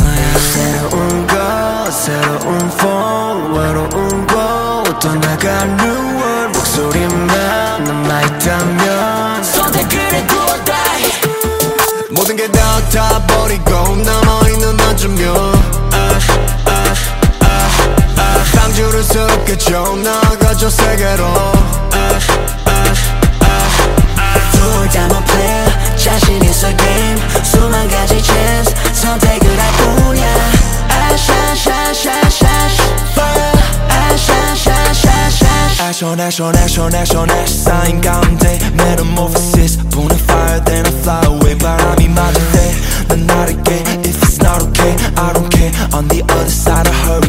새로운 것 새로운 폼 외로운 곳 떠나가는 월 목소리만 남아있다면 선택을 해 do or die 모든 게 다 버리고 남아있는 어쩌면 방주를 섞여져 나가죠 세계로 둘 다 너 player 자신 있어 game 수만 가지 chance 선택을 할 뿐이야 Ash 쌓인 가운데 metamorphosis Burning fire then I fly away 바람이 맞을 때 난 나를게 If it's not okay I don't care On the other side I heard